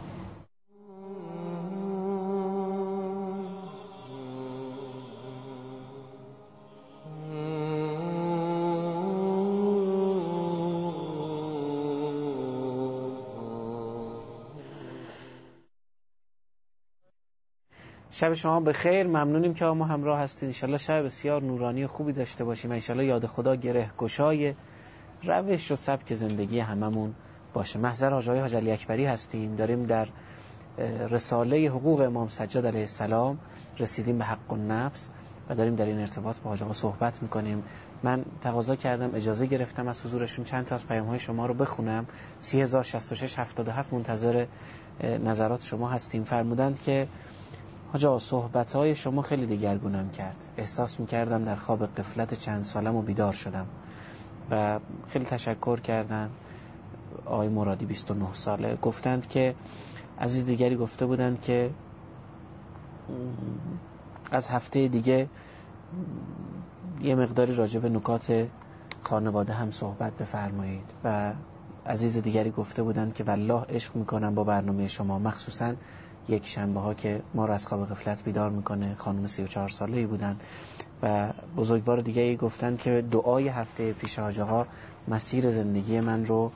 شب شما بخیر، ممنونیم که ما همراه هستید. انشالله شب بسیار نورانی و خوبی داشته باشیم. انشالله یاد خدا گره گشای روش و سبک زندگی هممون باشه. محضر حاج آقای حاج علی اکبری هستیم، داریم در رساله حقوق امام سجاد علیه السلام رسیدیم به حق النفس و داریم در این ارتباط با حاج آقا صحبت میکنیم. من تقاضا کردم، اجازه گرفتم از حضورشون چند تا از پیام‌های شما رو بخونم. سه هزار شصت و شش هفتاد و هفت منتظر نظرات شما هستیم. فرمودند که حاج آقا صحبت‌های شما خیلی دگرگونم کرد، احساس می‌کردم در خواب غفلت چند سالم و بیدار شدم و خیلی تشکر کردن. آقای مرادی بیست و نه ساله، گفتند که عزیز دیگری گفته بودند که از هفته دیگه یه مقداری راجع به نکات خانواده هم صحبت بفرمایید. و عزیز دیگری گفته بودند که والله عشق میکنم با برنامه شما، مخصوصا یک شنبه ها که ما رو از خواب غفلت بیدار میکنه. خانم سی و چهار ساله‌ای بودن. و بزرگوار دیگری گفتند که دعای هفته پیش حاج آقا مسیر زندگی من رو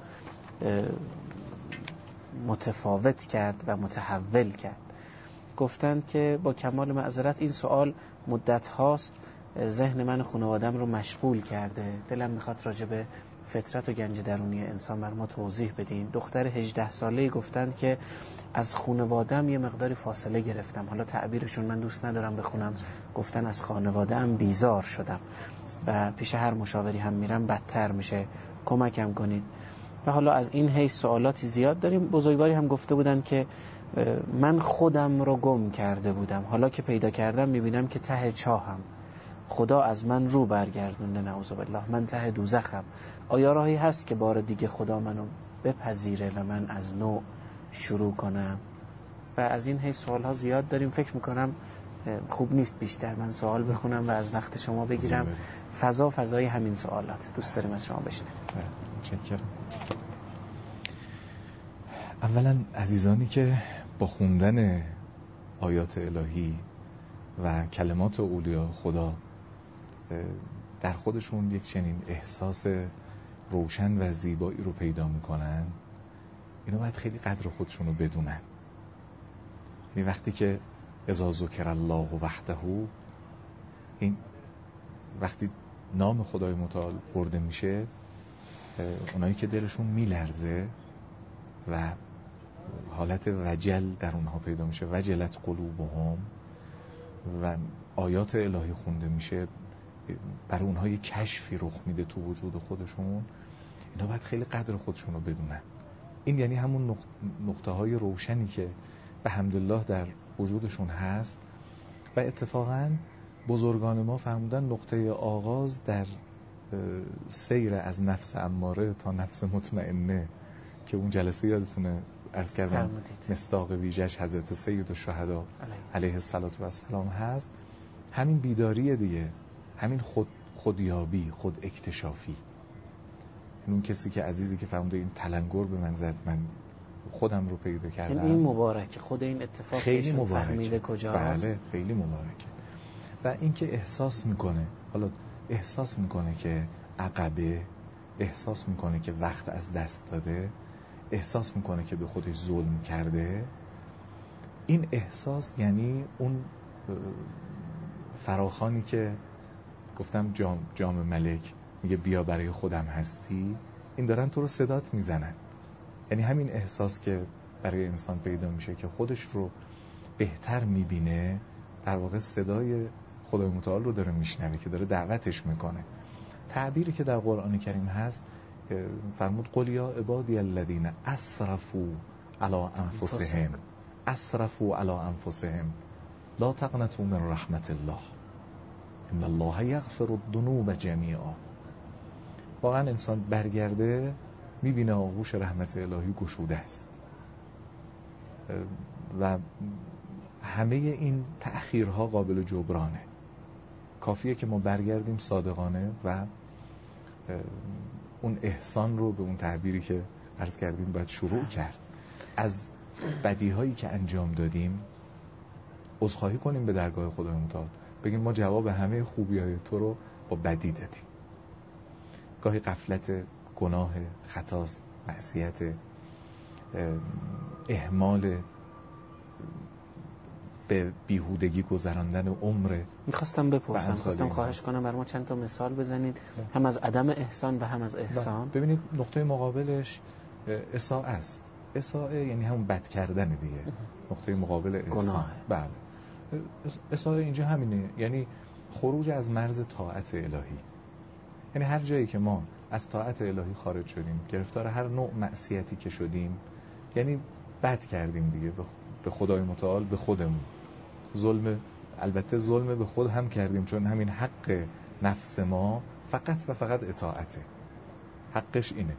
متفاوت کرد و متحول کرد. گفتند که با کمال معذرت این سوال مدت هاست ذهن من و خانوادم رو مشغول کرده، دلم میخواد راجع به فطرت و گنج درونی انسان بر ما توضیح بدین. دختر هجده ساله‌ای گفتند که از خانوادم یه مقداری فاصله گرفتم، حالا تعبیرشون من دوست ندارم بخونم، گفتن از خانواده‌ام بیزار شدم و پیش هر مشاوری هم میرم بدتر میشه، کمکم کنید. و حالا از این حیث سوالاتی زیاد داریم. بزرگواری هم گفته بودن که من خودم رو گم کرده بودم، حالا که پیدا کردم میبینم که ته چاهم، خدا از من رو برگردونده، نعوذ بالله من ته دوزخم. آیا راهی هست که بار دیگه خدا منو بپذیره و من از نو شروع کنم؟ و از این حیث سوالها زیاد داریم. فکر میکنم خوب نیست بیشتر من سوال بخونم و از وقت شما بگیرم. فضا فضای همین سوالات دوست داریم از شما بشنویم. متشکرم. اولا عزیزانی که با خوندن آیات الهی و کلمات اولیا خدا در خودشون یک چنین احساس روشن و زیبایی رو پیدا میکنن، اینا باید خیلی قدر خودشون رو بدونن. یعنی وقتی که اذا ذکر الله وحده، این وقتی نام خدای متعال برده میشه، اونایی که دلشون میلرزه و حالت وجل در اونها پیدا میشه، وجلت قلوبهم، و آیات الهی خونده میشه، برای اونها یک کشفی رخ میده تو وجود خودشون، اینا باید خیلی قدر خودشون رو بدونن. این یعنی همون نقطه های روشنی که به حمدالله در وجودشون هست. و اتفاقا بزرگان ما فرمودن نقطه آغاز در سیر از نفس اماره تا نفس مطمئنه، که اون جلسه یادتونه عرض کردم مصداق ویژش حضرت سید الشهدا علیه الصلاه و السلام هست. همین بیداریه دیگه، همین خود خودیابی، خود اکتشافی. اون کسی که عزیزی که فرموده این تلنگر به من زد، من خودم رو پیدا کردم. این مبارکه، خود این اتفاق خیلی مبارکه. کجاست؟ بله خیلی مبارکه. و این که احساس میکنه، حالا احساس میکنه که عقبه، احساس میکنه که وقت از دست داده، احساس میکنه که به خودش ظلم کرده. این احساس یعنی اون فراخانی که گفتم جام, جام ملک میگه بیا برای خودم هستی، این دارن تو رو صدات میزنن. یعنی همین احساس که برای انسان پیدا میشه که خودش رو بهتر میبینه، در واقع صدای خدای متعال رو داره میشنوه که داره دعوتش میکنه. تعبیری که در قرآن کریم هست فرمود قل یا عبادی الذین اسرفوا علی انفسهم اسرفوا علی انفسهم لا تقنطوا من رحمت الله ان الله یغفر الذنوب جمیعا. واقعا انسان برگرده میبینه آغوش رحمت الهی گشوده است و همه این تأخیرها قابل جبرانه. کافیه که ما برگردیم صادقانه و اون احسان رو به اون تعبیری که عرض کردیم باید شروع کرد. از بدیهایی که انجام دادیم عذرخواهی کنیم به درگاه خدای متعال، بگیم ما جواب همه خوبی‌های تو رو با بدی دادیم. گاهی غفلت، گناه، خطاست، معصیت، اهمال، به بیهودگی گذراندن عمر. میخواستم بپرسم، میخواستم خواهش کنم بر ما چند تا مثال بزنید، هم از عدم احسان و هم از احسان. ببینید نقطه مقابلش اساءه است. اساءه یعنی همون بد کردن دیگه. نقطه مقابل احسان گناه. بله. اساءه اینجا همینه، یعنی خروج از مرز طاعت الهی. یعنی هر جایی که ما از طاعت الهی خارج شدیم، گرفتار هر نوع معصیتی که شدیم، یعنی بد کردیم دیگه به خدای متعال، به خودمون. ظلم، البته ظلم به خود هم کردیم، چون همین حق نفس ما فقط و فقط اطاعته، حقش اینه.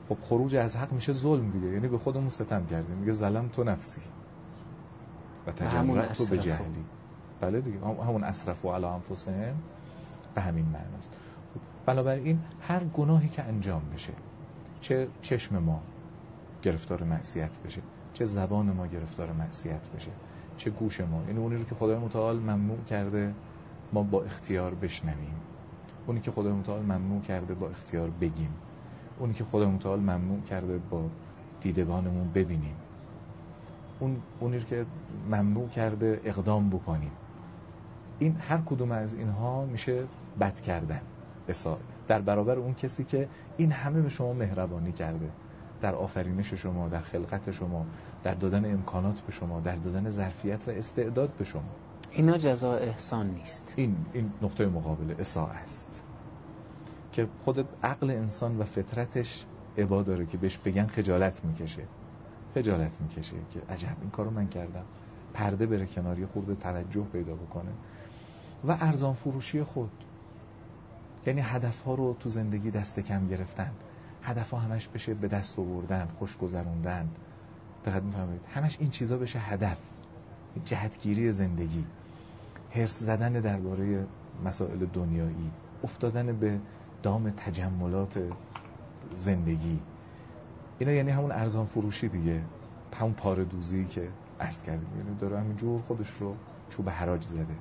خب خروج از حق میشه ظلم دیگه، یعنی به خودمون ستم کردیم، میگه ظلم تو نفسی و تجرأت تو به جهلی. بله دیگه، همون اسرفوا علی انفسهم به همین معناست. خب بنابراین هر گناهی که انجام بشه، چه چشم ما گرفتار معصیت بشه، چه زبان ما گرفتار معصیت بشه، چه گوش ما، یعنی اونی رو که خدای متعال ممنوع کرده ما با اختیار بشنویم، اونی که خدای متعال ممنوع کرده با اختیار بگیم، اونی که خدای متعال ممنوع کرده با دیدگانمون ببینیم، اون اونی که ممنوع کرده اقدام بکنیم، این هر کدوم از اینها میشه بد کردن اساء در برابر اون کسی که این همه به شما مهربانی کرده، در آفرینش شما، در خلقت شما، در دادن امکانات به شما، در دادن ظرفیت و استعداد به شما. اینا جزاء احسان نیست. این این نقطه مقابل اساء است که خود عقل انسان و فطرتش ابا داره که بهش بگن خجالت میکشه خجالت میکشه که عجب این کارو من کردم، پرده بره کنار، یه خورده توجه پیدا بکنه. و ارزان فروشی خود، یعنی هدفها رو تو زندگی دست کم گرفتن، هدفها همش بشه به دست آوردن، خوش گذروندن، دقت می‌فرمایید، همش این چیزا بشه هدف، جهتگیری زندگی، حرص زدن درباره مسائل دنیایی، افتادن به دام تجملات زندگی، اینا یعنی همون ارزان فروشی دیگه، همون پاره دوزی که عرض کردیم، یعنی داره همینجور خودش رو چوب حراج زده.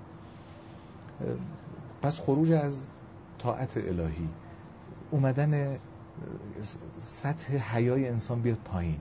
پس خروج از طاعت الهی، اومدن سطح حیای انسان بیاد پایین،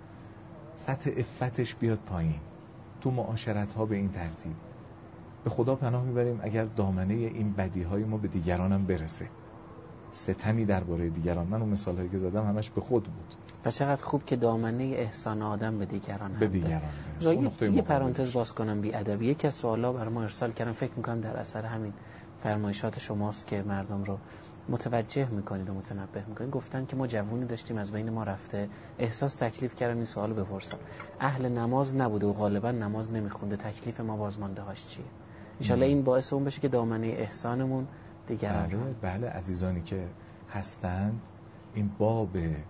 سطح عفتش بیاد پایین، تو معاشرت ها به این ترتیب. به خدا پناه میبریم اگر دامنه این بدی های ما به دیگران هم برسه، ستمی درباره دیگران. من اون مثال هایی که زدم همش به خود بود. و چقدر خوب که دامنه احسان آدم به دیگران هم به دیگران برسه. یه پرانتز باز کنم بی ادبی، یکی از سوالا برای ما ارسال کردن، فکر میکنم در اثر همین فرمایشات شماست که مردم رو متوجه میکنید و متنبه میکنید. گفتن که ما جوونی داشتیم از بین ما رفته، احساس تکلیف کردم این سوالو بپرسم، اهل نماز نبوده و غالبا نماز نمیخونده، تکلیف ما بازمانده هاش چیه؟ انشالله این باعث اون بشه که دامنه احسانمون دیگران. بله بله عزیزانی که هستند، این باب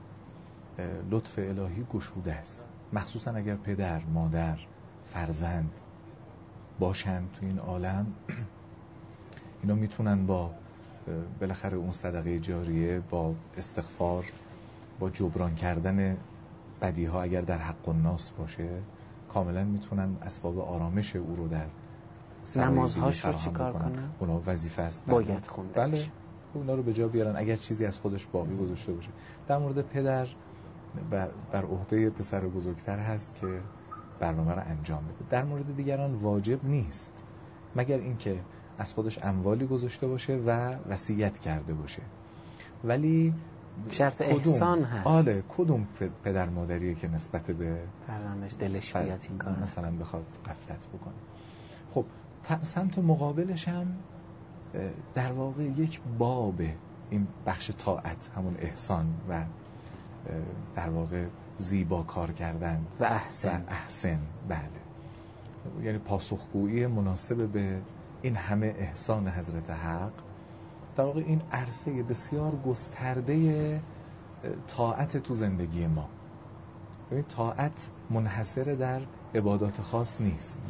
لطف الهی گشوده است، مخصوصا اگر پدر، مادر، فرزند باشند تو این عالم. اینا میتونن با بالاخره اون صدقه جاریه، با استغفار، با جبران کردن بدیها اگر در حق الناس باشه، کاملا میتونن اسباب آرامش او رو در نمازهاش رو چی کار کنن؟ اونا وظیفه است باید خونده. بله اونا رو به جا بیارن اگر چیزی از خودش باقی گذاشته باشه. در مورد پدر بر, بر عهده پسر بزرگتر هست که برنامه رو انجام بده. در مورد دیگران واجب نیست، مگر اینکه از خودش اموالی گذاشته باشه و وصیت کرده باشه. ولی شرط احسان هست. آله کدوم پدر مادریه که نسبت به فرزندش دلش بیاد این کار مثلا بخواد غفلت بکنه؟ خب سمت مقابلش هم در واقع یک باب این بخش طاعت، همون احسان و در واقع زیبا کار کردن و احسن, و احسن بله، یعنی پاسخگویی مناسب به این همه احسان حضرت حق. در واقع این عرصه بسیار گسترده طاعت تو زندگی ما، یعنی طاعت منحصر در عبادات خاص نیست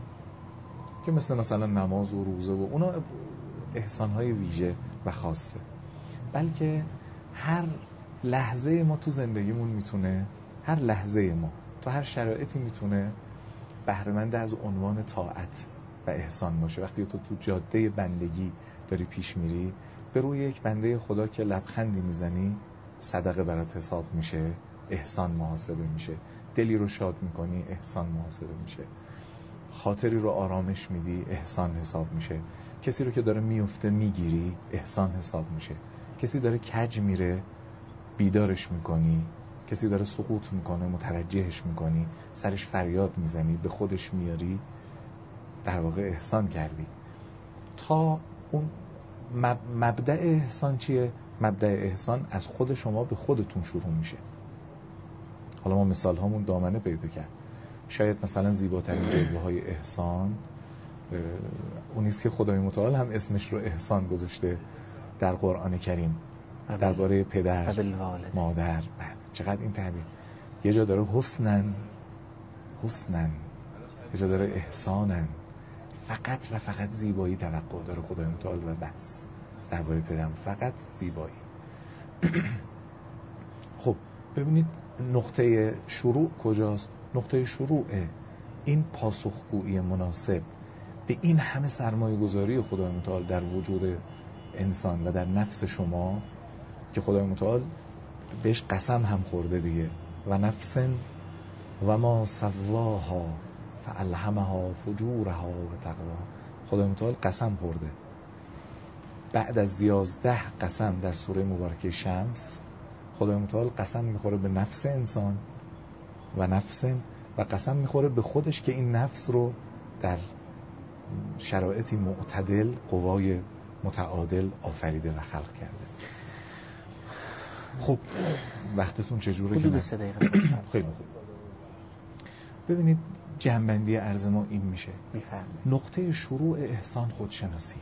که مثل مثلا نماز و روزه و اونا احسانهای ویژه و خاصه، بلکه هر لحظه ما تو زندگیمون میتونه، هر لحظه ما تو هر شرایطی میتونه بهره‌مند از عنوان طاعت و احسان باشه. وقتی تو تو جاده بندگی داری پیش میری، به روی یک بنده خدا که لبخندی میزنی، صدقه برات حساب میشه، احسان محاسبه میشه. دلی رو شاد میکنی، احسان محاسبه میشه. خاطری رو آرامش میدی، احسان حساب میشه. کسی رو که داره میفته میگیری، احسان حساب میشه. کسی داره کج میره، بیدارش میکنی. کسی داره سقوط میکنه، متوجهش میکنی، سرش فریاد میزنی، به خودش میاری، در واقع احسان کردی. تا اون مبدأ احسان چیه؟ مبدأ احسان از خود شما به خودتون شروع میشه. حالا ما مثال هامون دامنه پیدا کرد. شاید مثلا زیباترین جلوه های احسان اونیست که خدای متعال هم اسمش رو احسان گذاشته در قرآن کریم. درباره پدر، بالوالد. مادر. بله چقدر این تعبیر. یه جا داره حسنن، حسنن، یه جا داره احسانن. فقط و فقط زیبایی توقع داره خدای متعال و بس. درباره پدرم فقط زیبایی. خب ببینید نقطه شروع کجاست؟ نقطه شروع این پاسخگویی مناسب به این همه سرمایه گذاری خدای متعال در وجود انسان و در نفس شما که خدای متعال بهش قسم هم خورده دیگه، و نفس و ما سواها فالهمها فجورها و تقواها. خدای متعال قسم خورده بعد از یازده قسم در سوره مبارکه شمس. خدای متعال قسم میخوره به نفس انسان و نفس و قسم میخوره به خودش که این نفس رو در شرایطی معتدل، قوای متعادل آفریده و خلق کرده. خب وقتتون چجوره؟ حدود سه دقیقه. خیلی خوب. ببینید جنبندی عرض ما این میشه. میفرمایید. نقطه شروع احسان خودشناسیه.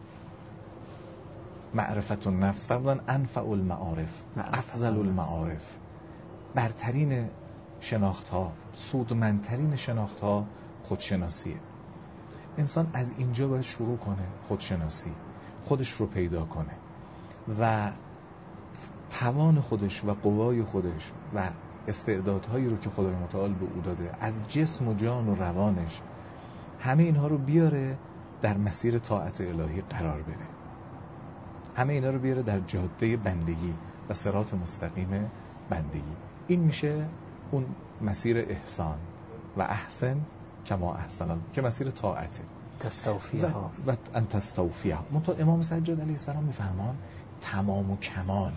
معرفت النفس فرمودن انفع المعارف، افضل المعارف. برترین شناخت ها، سودمندترین شناخت ها خودشناسیه. انسان از اینجا باید شروع کنه خودشناسی، خودش رو پیدا کنه و توان خودش و قوای خودش و استعدادهایی رو که خدای متعال به او داده از جسم و جان و روانش، همه اینها رو بیاره در مسیر طاعت الهی قرار بده. همه اینا رو بیاره در جاده بندگی و صراط مستقیم بندگی. این میشه اون مسیر احسان و احسن کما احسن الله که مسیر طاعته. تستوفیها و ان تستوفیها. منتها امام سجاد علیه السلام میفهمان تمام و کمال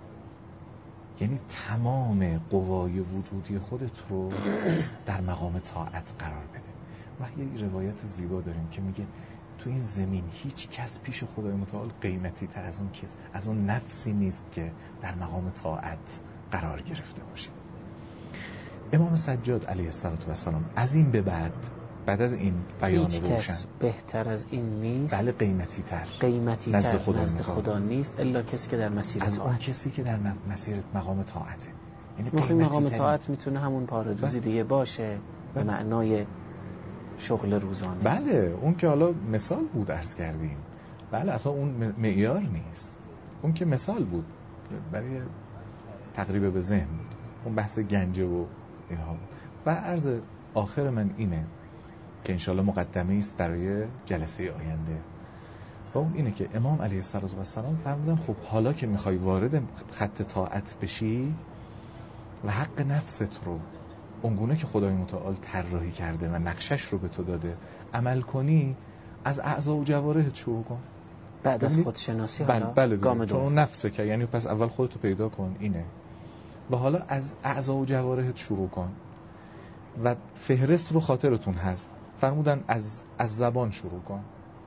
یعنی تمام قوای وجودی خودت رو در مقام طاعت قرار بده. و یه روایت زیبا داریم که میگه تو این زمین هیچ کس پیش خدای متعال قیمتی تر از اون کس از اون نفسی نیست که در مقام طاعت قرار گرفته باشه. امام سجاد علیه السلام از این به بعد بعد از این بیان هیچ روشن کس بهتر از این نیست، بله قیمتی تر قیمتی نزد تر خدا, نزد خدا نیست الا کسی که در مسیر از اون طاعت. کسی که در مسیر مقام طاعته. یعنی قیمتی مقام تر. طاعت میتونه همون پارادوزی دیگه باشه به معنای شغل روزانه. بله اون که حالا مثال بود عرض کردیم. بله اصلا اون معیار نیست، اون که مثال بود برای تقریب به ذهن بود. اون بحث گنجه و اینها بود. و عرض آخر من اینه که انشالله مقدمه است برای جلسه آینده و اون اینه که امام علیه السلام فرمودن خب حالا که میخوای وارد خط طاعت بشی و حق نفست رو اونگونه که خدای متعال طراحی کرده و نقشش رو به تو داده عمل کنی، از اعضا و جوارحت شروع کن. بعد از خودشناسی حالا بله گام چون دوم اون نفسه که یعنی پس اول خودتو پیدا کن اینه و حالا از اعضا و جوارحت شروع کن و فهرست رو خاطرتون هست فرمودن از از زبان شروع کن.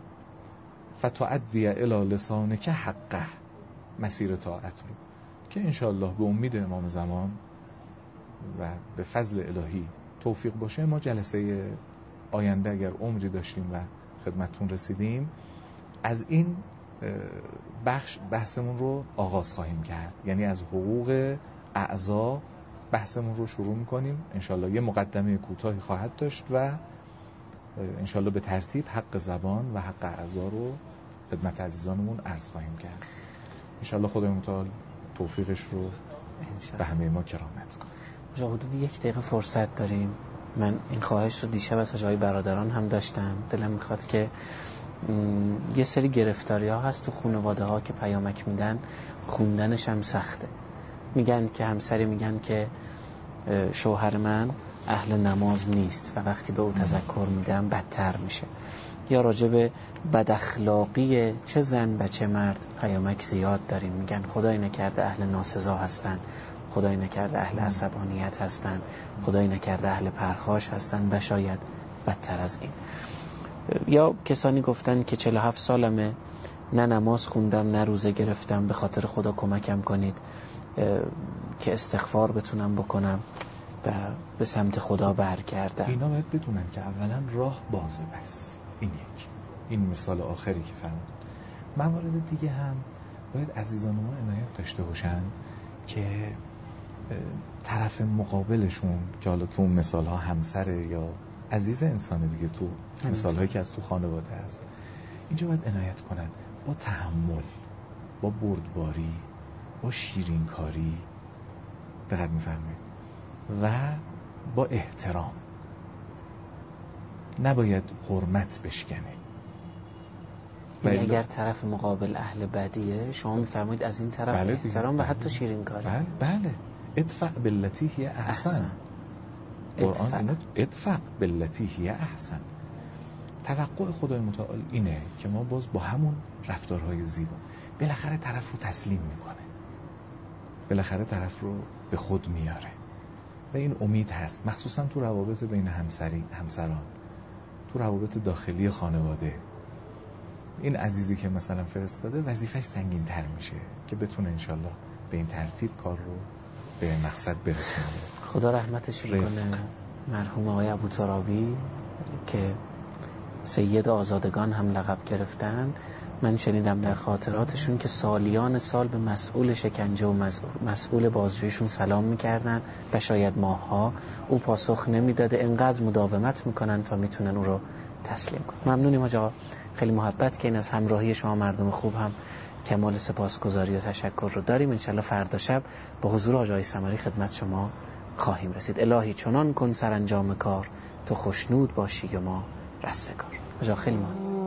فتعدی الی لسانک حقه، مسیر طاعت رو که انشاءالله به امید امام زمان و به فضل الهی توفیق باشه ما جلسه آینده اگر عمری داشتیم و خدمتتون رسیدیم از این بخش بحثمون رو آغاز خواهیم کرد. یعنی از حقوق اعضا بحثمون رو شروع میکنیم. انشاءالله یه مقدمه کوتاهی خواهد داشت و انشاءالله به ترتیب حق زبان و حق اعضا رو خدمت عزیزانمون عرض خواهیم کرد. انشاءالله خدای متعال توفیقش رو به همه ما کرامت کنه. جا حدود یک دقیقه فرصت داریم. من این خواهش رو دیشب از حاجی برادران هم داشتم. دلم میخواد که یه سری گرفتاری ها هست تو خانواده ها که پیامک میدن خوندنش هم سخته. میگن که همسری میگن که شوهر من اهل نماز نیست و وقتی به او تذکر میدم بدتر میشه. یا راجع به بد اخلاقی چه زن و چه مرد پیامک زیاد داریم. میگن خدای نکرده اهل ناسزا هستن، خدای نکرده اهل عصبانیت هستن، خدای نکرده اهل پرخاش هستن و شاید بدتر از این. یا کسانی گفتن که چهل و هفت سالمه نه نماز خوندم نه روزه گرفتم، به خاطر خدا کمکم کنید که استغفار بتونم بکنم و به سمت خدا برگردم. اینا باید بدونن که اولا راه بازه. بس این یک این مثال آخری که فرمودن. موارد دیگه هم باید عزیزان ما عنایت داشته باشن که طرف مقابلشون که حالا تو اون مثال ها همسره یا عزیز انسان دیگه، تو مثال هایی که از تو خانواده هست، اینجا باید عنایت کنن با تحمل، با بردباری، با شیرینکاری، دقت می‌فرمایید، و با احترام. نباید حرمت بشکنه. یعنی اگر طرف مقابل اهل بدیه، شما می‌فرمایید از این طرف بله احترام بله. و حتی شیرینکاری. بله بله. ادفع باللتی هی احسن. قرآن اینو ادفع باللتی هی احسن. توقع خدای متعال اینه که ما باز با همون رفتارهای زیبا بالاخره طرف رو تسلیم میکنه، بالاخره طرف رو به خود میاره و این امید هست، مخصوصا تو روابط بین همسری همسران، تو روابط داخلی خانواده. این عزیزی که مثلا فرستاده وظیفش سنگین تر میشه که بتونه انشالله به این ترتیب کار رو به مقصد برسونه. خدا رحمتش کنه مرحوم آقای ابوترابی که سید آزادگان هم لقب گرفتن. من شنیدم در خاطراتشون که سالیان سال به مسئول شکنجه و مسئول بازجوییشون سلام میکردن و شاید ماها او پاسخ نمیداده، انقدر مداومت میکنن تا میتونن او رو تسلیم کنن. ممنونیم آقا، خیلی محبت که این از همراهی شما مردم خوب هم کمال سپاسگزاری و تشکر رو داریم. انشالله فردا شب با حضور آقای سمری خدمت شما خواهیم رسید. الهی چنان کن سرانجام کار، تو خوشنود باشی و ما رستگار. آقا خیلی ممنون.